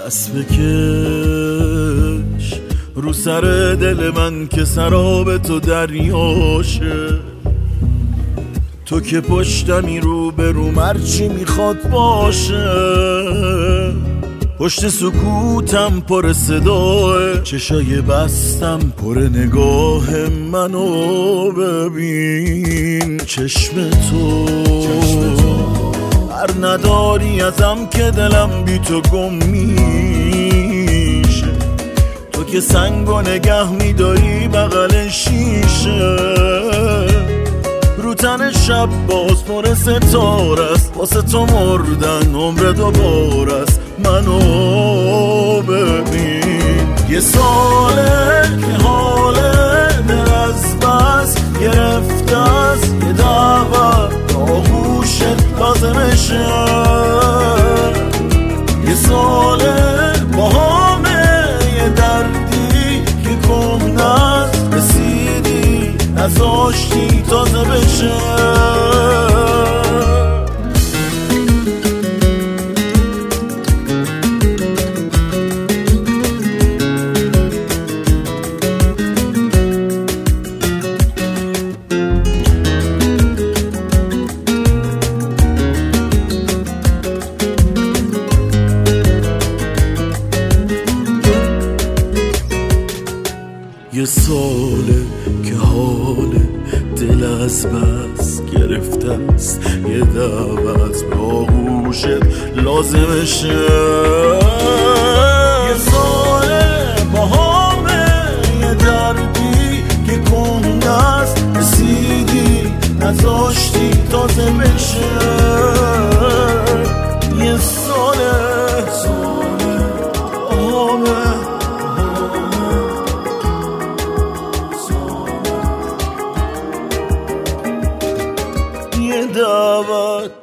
دست بکش رو سر دل من که سراب تو دریاشه. تو که پشتمی رو به رو مرچی میخواد باشه. پشت سکوتم پر صداه، چشای بستم پر نگاه منو ببین. چشم تو هر نداری ازم که دلم بی تو گم میشه. تو که سنگو نگه میداری بغل شیشه. رو تن شب باز پر ستاره است، واسه تو مردن عمر دوباره است. منو ببین یه ساله که حاله دل از بس گرفته است. یه دعوت آغوشت لازمشه. یه ساله با همه یه دردی که کهنه است. رسیدی نذاشتی تازه بشه. یه ساله که حال دل از بس گرفته است. یه دعوت به آغوشت لازمشه. یه ساله با همه یه دردی که کهنه است. رسیدی نذاشتی تازه بشه. یه ساله یه دعوت